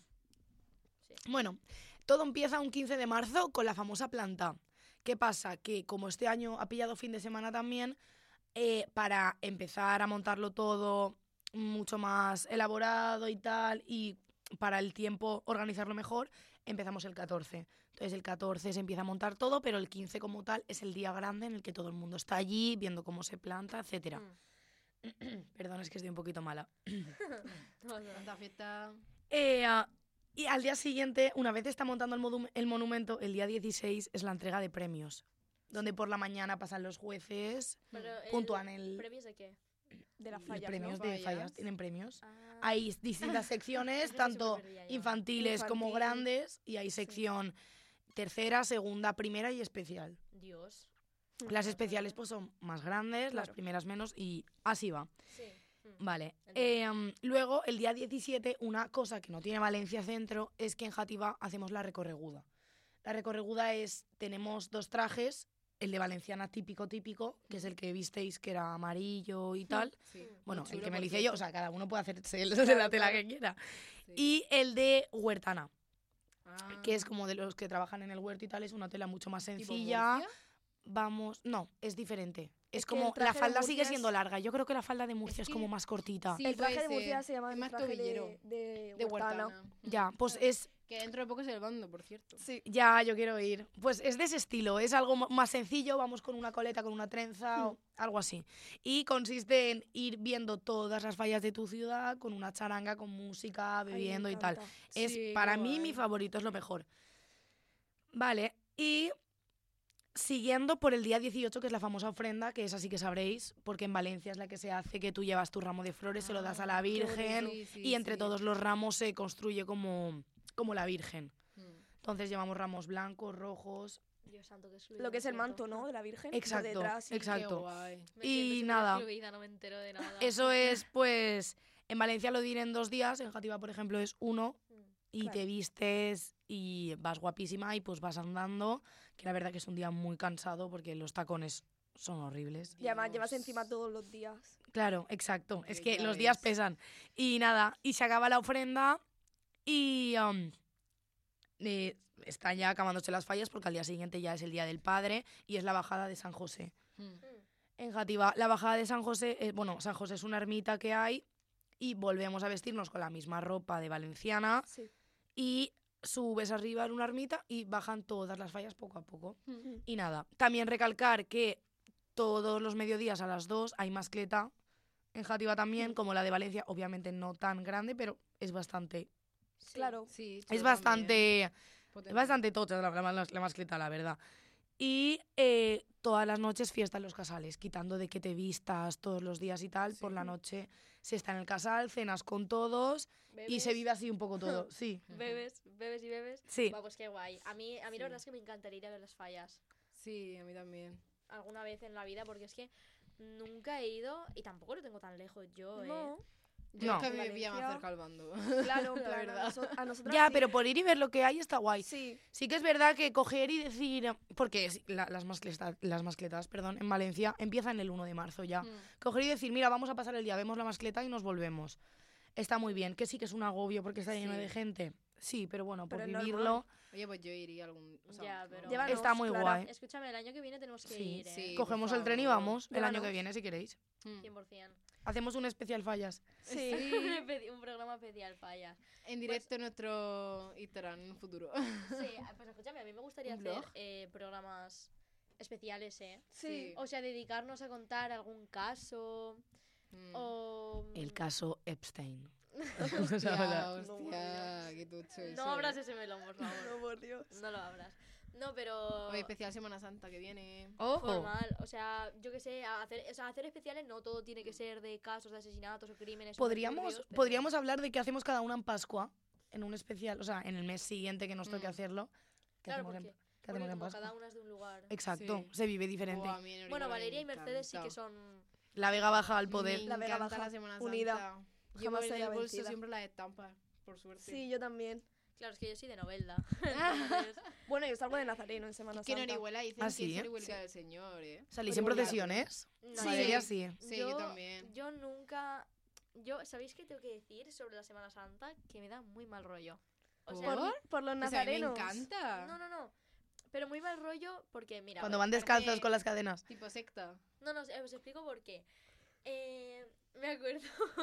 Speaker 1: Bueno, todo empieza un quince de marzo con la famosa planta. ¿Qué pasa? Que como este año ha pillado fin de semana también, eh, para empezar a montarlo todo mucho más elaborado y tal, y para el tiempo organizarlo mejor, empezamos el catorce. Entonces el catorce se empieza a montar todo, pero el quince como tal es el día grande en el que todo el mundo está allí, viendo cómo se planta, etcétera.
Speaker 3: Mm.
Speaker 1: Perdón, es que estoy un poquito mala.
Speaker 3: No, no.
Speaker 5: Tanta fiesta...
Speaker 1: Eh, ah, y al día siguiente, una vez está montando el, modu- el monumento, el día dieciséis es la entrega de premios, donde por la mañana pasan los jueces,
Speaker 3: Pero el-
Speaker 1: puntúan el,
Speaker 3: ¿Premios de qué?
Speaker 4: De las
Speaker 1: los
Speaker 4: fallas,
Speaker 1: premios
Speaker 4: ¿no?
Speaker 1: de
Speaker 5: Fallas.
Speaker 1: fallas, tienen premios.
Speaker 3: Ah,
Speaker 1: Hay distintas secciones,
Speaker 3: Eso sí
Speaker 1: tanto
Speaker 3: me perdía yo.
Speaker 1: infantiles como
Speaker 4: Infantil.
Speaker 1: grandes, y hay sección tercera, segunda, primera y especial.
Speaker 3: Dios.
Speaker 1: Las especiales pues son más grandes, las
Speaker 4: Claro.
Speaker 1: primeras menos, y así va.
Speaker 3: Sí. Mm.
Speaker 1: Vale.
Speaker 3: Entiendo.
Speaker 1: Eh, um, luego, el día diecisiete, una cosa que no tiene Valencia Centro es que en Játiva hacemos la recorreguda. La recorreguda es, tenemos dos trajes, el de valenciana típico típico, que es el que visteis que era amarillo y tal.
Speaker 5: Sí.
Speaker 1: Bueno,
Speaker 5: Muy
Speaker 1: el
Speaker 5: chulo,
Speaker 1: que me
Speaker 5: por
Speaker 1: lo hice yo,
Speaker 5: cierto.
Speaker 1: o sea, cada uno puede hacerse el de la tela que quiera.
Speaker 5: Sí.
Speaker 1: Y el de huertana,
Speaker 5: Ah.
Speaker 1: que es como de los que trabajan en el huerto y tal, es una tela mucho más
Speaker 5: ¿Tipo
Speaker 1: sencilla.
Speaker 5: Murcia?
Speaker 1: Vamos, no, es diferente. Es,
Speaker 4: Es que el
Speaker 1: como, la
Speaker 4: traje de
Speaker 1: falda sigue
Speaker 4: Murcia
Speaker 1: siendo
Speaker 4: es-
Speaker 1: larga. Yo creo que la falda de Murcia es,
Speaker 5: que-
Speaker 1: como más cortita.
Speaker 5: Sí,
Speaker 4: El traje
Speaker 5: puede
Speaker 4: de Murcia
Speaker 5: ser.
Speaker 4: se llama
Speaker 5: Es
Speaker 4: el
Speaker 5: más
Speaker 4: traje de,
Speaker 5: tobillero.
Speaker 4: de,
Speaker 5: De
Speaker 4: huertana.
Speaker 5: huertana.
Speaker 1: Ya, pues es...
Speaker 5: Que dentro de poco es el bando, por cierto.
Speaker 4: Sí.
Speaker 1: Ya, yo quiero ir. Pues es de ese estilo, es algo m- más sencillo, vamos con una coleta, con una trenza o algo así. Y consiste en ir viendo todas las fallas de tu ciudad con una charanga, con música,
Speaker 4: Ay, me
Speaker 1: bebiendo y tal.
Speaker 4: encanta.
Speaker 1: Es
Speaker 5: Sí,
Speaker 1: para
Speaker 5: qué
Speaker 1: mí
Speaker 5: guay.
Speaker 1: mi favorito, es lo mejor. Vale, y siguiendo por el día dieciocho, que es la famosa ofrenda, que esa sí que sabréis, porque en Valencia es la que se hace, que tú llevas tu ramo de flores, se lo das a la
Speaker 5: Ah, qué
Speaker 1: Virgen
Speaker 5: bonito. Sí, sí,
Speaker 1: y entre
Speaker 5: sí.
Speaker 1: todos los ramos se construye como, como la Virgen.
Speaker 5: Mm.
Speaker 1: Entonces llevamos ramos blancos, rojos.
Speaker 3: Dios santo, que es
Speaker 4: Lo que es el manto, ¿no? De la Virgen. por
Speaker 1: Exacto,
Speaker 4: detrás y-
Speaker 1: exacto.
Speaker 5: Qué guay.
Speaker 3: Me
Speaker 1: Y
Speaker 3: siento súper
Speaker 1: nada.
Speaker 3: excluida, no me entero de nada.
Speaker 1: Eso es, pues, en Valencia lo diré en dos días, en Játiva, por ejemplo, es uno,
Speaker 3: Mm.
Speaker 1: y
Speaker 4: Claro.
Speaker 1: te vistes y vas guapísima y pues vas andando, que la verdad que es un día muy cansado porque los tacones son horribles.
Speaker 4: Y además llevas
Speaker 5: Dios.
Speaker 4: encima todos los días.
Speaker 1: Claro, exacto. Es
Speaker 5: Eh,
Speaker 1: que
Speaker 5: ya
Speaker 1: los días
Speaker 5: ves.
Speaker 1: pesan. Y nada, y se acaba la ofrenda y um, eh, están ya acabándose las fallas porque al día siguiente ya es el Día del Padre y es la bajada de San José.
Speaker 5: Mm.
Speaker 1: En Játiva, la bajada de San José, eh, bueno, San José es una ermita que hay y volvemos a vestirnos con la misma ropa de valenciana
Speaker 4: Sí.
Speaker 1: y subes arriba en una ermita y bajan todas las fallas poco a poco.
Speaker 5: Mm.
Speaker 1: Y nada, también recalcar que todos los mediodías a las dos hay mascleta en Játiva también,
Speaker 4: Mm.
Speaker 1: como la de Valencia, obviamente no tan grande, pero es bastante,
Speaker 3: Sí.
Speaker 4: Claro.
Speaker 5: Sí,
Speaker 1: es
Speaker 5: yo
Speaker 1: bastante,
Speaker 5: también.
Speaker 1: es
Speaker 5: Potente.
Speaker 1: bastante tocha la, la, la mascleta, la verdad. Y eh, todas las noches fiesta en los casales, quitando de que te vistas todos los días y tal, por
Speaker 5: Sí.
Speaker 1: la noche se está en el casal, cenas con todos y se
Speaker 3: Bebes,
Speaker 1: vive así un poco todo, sí.
Speaker 3: Bebes, bebes y bebes.
Speaker 1: Sí.
Speaker 3: Buah, pues qué guay. A mí, a mí
Speaker 5: Sí.
Speaker 3: la verdad es que me encantaría ir a ver las fallas
Speaker 5: Sí, a mí también.
Speaker 3: alguna vez en la vida porque es que nunca he ido y tampoco lo tengo tan lejos yo, ¿eh?
Speaker 4: No,
Speaker 5: Yo
Speaker 1: No.
Speaker 5: es que a mí me
Speaker 4: Valencia.
Speaker 5: pilla más cerca al bando.
Speaker 4: claro, en
Speaker 5: La
Speaker 4: plan, a,
Speaker 5: verdad.
Speaker 4: noso- a nosotras
Speaker 1: Ya,
Speaker 4: sí.
Speaker 1: pero por ir y ver lo que hay está guay.
Speaker 4: Sí,
Speaker 1: Sí que es verdad que coger y decir, porque sí, la- las, mascletas, las mascletas, perdón, en Valencia empiezan el uno de marzo ya.
Speaker 5: Mm.
Speaker 1: Coger y decir, mira, vamos a pasar el día, vemos la mascleta y nos volvemos. Está muy bien, que sí que es un agobio porque está lleno
Speaker 5: Sí.
Speaker 1: de gente. Sí, pero bueno, por
Speaker 4: Pero es normal.
Speaker 1: vivirlo,
Speaker 5: Oye, pues yo iría algún... O sea,
Speaker 3: Ya,
Speaker 5: no-
Speaker 3: pero-
Speaker 4: Llévanos,
Speaker 1: está muy
Speaker 4: Clara.
Speaker 1: guay.
Speaker 3: Escúchame, el año que viene tenemos que
Speaker 1: Sí.
Speaker 3: ir, ¿eh?
Speaker 5: Sí. por
Speaker 1: Cogemos el tren y
Speaker 5: favor.
Speaker 1: vamos el año que
Speaker 4: Llévanos.
Speaker 1: viene si queréis.
Speaker 5: Mm.
Speaker 3: cien por ciento.
Speaker 1: Hacemos un especial fallas.
Speaker 4: sí.
Speaker 3: un pedi- un programa especial fallas.
Speaker 5: En directo en nuestro Instagram en un futuro.
Speaker 3: Sí, pues escúchame, a mí me gustaría
Speaker 5: ¿Un
Speaker 3: hacer
Speaker 5: blog?
Speaker 3: eh, programas especiales, ¿eh?
Speaker 4: Sí.
Speaker 3: O sea, dedicarnos a contar algún caso
Speaker 5: Mm.
Speaker 3: o...
Speaker 1: El caso Epstein.
Speaker 5: Hostia,
Speaker 1: Hola.
Speaker 5: hostia, qué tucho eso.
Speaker 3: No abras
Speaker 5: eh.
Speaker 3: ese melón, por favor.
Speaker 4: No, por Dios.
Speaker 3: No lo abras. No, pero...
Speaker 5: Oye, especial Semana Santa que viene.
Speaker 1: ¡Ojo!
Speaker 3: Formal, o sea, yo que sé, a hacer, o sea, hacer especiales no todo tiene que ser de casos de asesinatos o crímenes.
Speaker 1: Podríamos,
Speaker 3: superturbios, pero-
Speaker 1: podríamos hablar de qué hacemos cada una en Pascua, en un especial, o sea, en el mes siguiente que nos toque
Speaker 5: Mm.
Speaker 1: hacerlo. ¿Qué
Speaker 3: Claro,
Speaker 1: hacemos en,
Speaker 3: porque,
Speaker 1: qué
Speaker 3: porque
Speaker 1: hacemos en
Speaker 3: como
Speaker 1: Pascua?
Speaker 3: cada una es de un lugar.
Speaker 1: Exacto,
Speaker 5: Sí.
Speaker 1: se vive diferente.
Speaker 5: Buah, a mí en
Speaker 3: Bueno,
Speaker 5: Orihuela
Speaker 3: Valeria
Speaker 5: me
Speaker 3: y Mercedes sí que
Speaker 5: encanta.
Speaker 3: son...
Speaker 1: La Vega baja al poder.
Speaker 5: Me
Speaker 4: La Vega
Speaker 5: encanta
Speaker 4: Baja,
Speaker 5: la Semana
Speaker 4: unida.
Speaker 5: Santa. Llevo
Speaker 4: Jamás
Speaker 5: en
Speaker 4: será
Speaker 5: el bolso
Speaker 4: vencida.
Speaker 5: siempre las estampas, por suerte.
Speaker 4: Sí, yo también.
Speaker 3: Claro, es que yo soy de Novelda. Entonces,
Speaker 4: Bueno, yo salgo de Nazareno en Semana
Speaker 5: Es que en
Speaker 4: Santa.
Speaker 5: Orihuela dicen
Speaker 1: ¿Ah,
Speaker 5: que
Speaker 1: sí?
Speaker 5: es Orihuela del Señor, ¿eh?
Speaker 1: ¿Salís en
Speaker 4: Orihuela.
Speaker 1: procesiones?
Speaker 3: no,
Speaker 1: Valeria
Speaker 3: yo-
Speaker 1: sí.
Speaker 5: Sí, yo también.
Speaker 3: Yo nunca... Yo, ¿sabéis qué tengo que decir sobre la Semana Santa? Que me da muy mal rollo. O sea,
Speaker 5: ¿Por?
Speaker 4: Por los
Speaker 5: Pues a mí me
Speaker 4: nazarenos.
Speaker 5: encanta.
Speaker 3: no, no, no. Pero muy mal rollo porque, mira...
Speaker 1: Cuando
Speaker 3: os-
Speaker 1: van descalzos
Speaker 5: parece-
Speaker 1: con las cadenas.
Speaker 5: Tipo secta.
Speaker 3: No, no, os explico por qué. Eh, me acuerdo...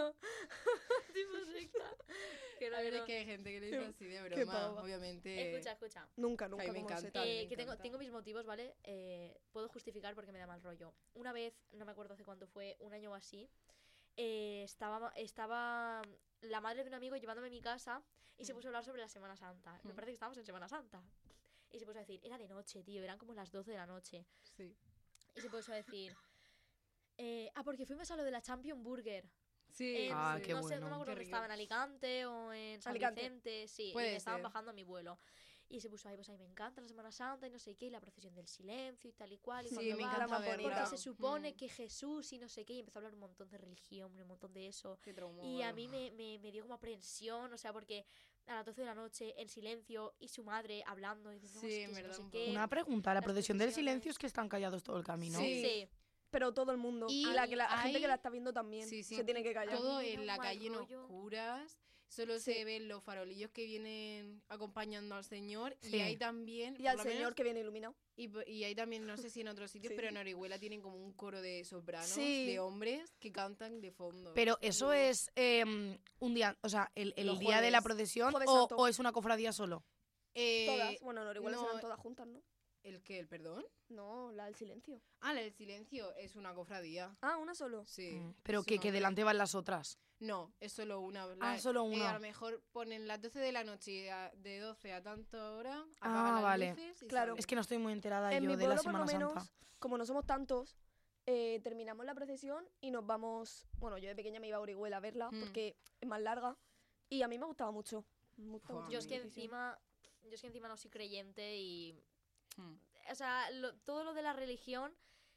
Speaker 3: tipo secta. Que no,
Speaker 5: A ver,
Speaker 3: que
Speaker 5: es
Speaker 3: no.
Speaker 5: que hay gente que le dice así de
Speaker 4: qué
Speaker 5: broma,
Speaker 4: pava.
Speaker 5: obviamente.
Speaker 3: Escucha, escucha.
Speaker 4: Nunca,
Speaker 5: A
Speaker 4: nunca.
Speaker 5: mí me
Speaker 4: como
Speaker 5: encanta.
Speaker 4: secta.
Speaker 3: Eh,
Speaker 5: me
Speaker 3: que tengo,
Speaker 5: encanta.
Speaker 3: tengo mis motivos, ¿vale? Eh, puedo justificar porque me da mal rollo. Una vez, no me acuerdo hace cuánto fue, un año o así, eh, estaba, estaba la madre de un amigo llevándome a mi casa y se
Speaker 5: Mm.
Speaker 3: puso a hablar sobre la Semana Santa. Me
Speaker 5: Mm.
Speaker 3: parece que estábamos en Semana Santa. Y se puso a decir, era de noche, tío, eran como las doce de la noche.
Speaker 5: Sí.
Speaker 3: Y se puso a decir, eh, ah, porque fuimos a lo de la Champion Burger.
Speaker 5: Sí.
Speaker 3: En-
Speaker 1: Ah,
Speaker 5: sí.
Speaker 1: qué
Speaker 3: no sé, no
Speaker 1: bueno.
Speaker 3: me acuerdo
Speaker 5: Qué
Speaker 3: dónde
Speaker 5: rico.
Speaker 3: estaba, en Alicante o en San
Speaker 4: Alicante.
Speaker 3: Vicente, sí, y
Speaker 5: Puede
Speaker 3: me estaban
Speaker 5: ser.
Speaker 3: bajando a mi vuelo. Y se puso ahí, pues ahí me encanta la Semana Santa y no sé qué, y la procesión del silencio y tal y cual. Y
Speaker 5: Sí,
Speaker 3: cuando
Speaker 5: me
Speaker 3: va,
Speaker 5: encanta
Speaker 4: más
Speaker 5: verla.
Speaker 4: bonita.
Speaker 3: porque se supone
Speaker 5: Mm,
Speaker 3: que Jesús y no sé qué, y empezó a hablar un montón de religión, un montón de eso.
Speaker 5: qué traumado.
Speaker 3: Y a mí me, me, me dio como aprensión, o sea, porque a las doce de la noche, en silencio, y su madre hablando, y diciendo,
Speaker 5: Sí,
Speaker 3: "No, es que
Speaker 5: en
Speaker 3: no
Speaker 5: verdad,
Speaker 3: sé
Speaker 5: un
Speaker 3: qué".
Speaker 5: poco.
Speaker 1: Una pregunta, la
Speaker 3: las
Speaker 1: procesión del
Speaker 3: procesiones.
Speaker 1: silencio es que están callados todo el camino.
Speaker 5: Sí.
Speaker 3: Sí.
Speaker 4: Pero todo el mundo.
Speaker 5: Y
Speaker 4: Y la, que la gente
Speaker 5: hay-
Speaker 4: que la está viendo también
Speaker 5: Sí, sí.
Speaker 4: se tiene que callar.
Speaker 5: Todo
Speaker 3: A mí me da
Speaker 5: en
Speaker 3: un
Speaker 5: la
Speaker 3: mal
Speaker 5: calle en
Speaker 3: rollo.
Speaker 5: oscuras. Solo
Speaker 4: Sí.
Speaker 5: se ven los farolillos que vienen acompañando al Señor.
Speaker 1: Sí.
Speaker 5: Y hay también.
Speaker 4: Y
Speaker 5: por
Speaker 4: al
Speaker 5: lo
Speaker 4: señor
Speaker 5: menos-
Speaker 4: que viene iluminado.
Speaker 5: Y, po- y hay también, no sé si en otros sitios,
Speaker 4: Sí.
Speaker 5: pero en Orihuela tienen como un coro de sopranos,
Speaker 4: Sí.
Speaker 5: de hombres que cantan de fondo.
Speaker 1: Pero eso es em, un día, o sea, el, el
Speaker 5: Los
Speaker 1: día de la
Speaker 5: jueves.
Speaker 1: procesión
Speaker 4: Jueves
Speaker 1: o,
Speaker 4: Santo.
Speaker 1: o es una cofradía solo.
Speaker 5: Eh,
Speaker 4: Todas. Bueno, no, igual
Speaker 5: no,
Speaker 4: serán todas juntas, ¿no?
Speaker 5: ¿El qué? ¿El perdón?
Speaker 4: No, la del silencio.
Speaker 5: Ah, la del silencio es una cofradía.
Speaker 4: Ah, una solo.
Speaker 5: Sí.
Speaker 1: Mm, Pero
Speaker 5: es
Speaker 1: que,
Speaker 5: un
Speaker 1: que
Speaker 5: hombre.
Speaker 1: delante van las otras.
Speaker 5: No, es solo una.
Speaker 1: Ah,
Speaker 5: La-
Speaker 1: solo
Speaker 5: eh,
Speaker 1: una.
Speaker 5: a lo mejor ponen las doce de la noche y a- de doce a tanta hora.
Speaker 1: Ah,
Speaker 5: apagan las
Speaker 1: vale.
Speaker 5: luces y
Speaker 4: Claro.
Speaker 5: salen.
Speaker 1: Es que no estoy muy enterada
Speaker 4: En
Speaker 1: yo
Speaker 4: mi
Speaker 1: de la
Speaker 4: pueblo, por lo
Speaker 1: Semana
Speaker 4: menos,
Speaker 1: Santa.
Speaker 4: como no somos tantos, eh, terminamos la procesión y nos vamos. Bueno, yo de pequeña me iba a Orihuela a verla
Speaker 5: Mm.
Speaker 4: porque es más larga. Y a mí me gustaba mucho. Me gusta
Speaker 5: Fua,
Speaker 4: mucho
Speaker 3: Yo
Speaker 4: la
Speaker 3: es que
Speaker 4: procesión.
Speaker 3: encima, yo es que encima no soy creyente y,
Speaker 5: Hmm.
Speaker 3: o sea, lo- todo lo de la religión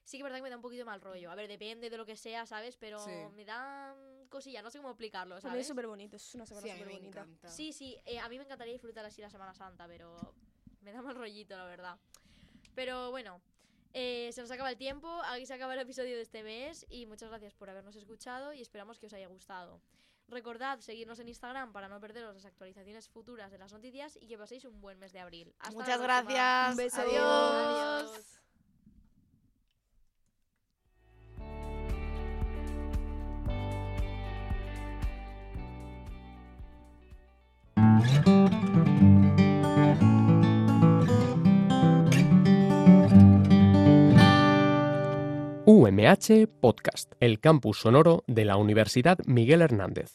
Speaker 3: sí que es verdad que me da un poquito de mal rollo. A ver, depende de lo que sea, ¿sabes? Pero
Speaker 5: Sí.
Speaker 3: me da mm, cosilla, no sé cómo explicarlo,
Speaker 4: Para mí
Speaker 3: ¿sabes?
Speaker 4: es súper bonito, es una semana
Speaker 5: Sí, a mí
Speaker 4: súper
Speaker 5: me
Speaker 4: bonita.
Speaker 5: encanta.
Speaker 3: Sí, sí, eh, a mí me encantaría disfrutar así la Semana Santa, pero me da mal rollito, la verdad. Pero bueno, eh, se nos acaba el tiempo, aquí se acaba el episodio de este mes y muchas gracias por habernos escuchado y esperamos que os haya gustado. Recordad seguirnos en Instagram para no perderos las actualizaciones futuras de las noticias y que paséis un buen mes de abril. Hasta la
Speaker 1: Muchas
Speaker 3: próxima.
Speaker 1: gracias.
Speaker 4: Un beso.
Speaker 1: Adiós.
Speaker 3: Adiós.
Speaker 7: U M H Podcast, el campus sonoro de la Universidad Miguel Hernández.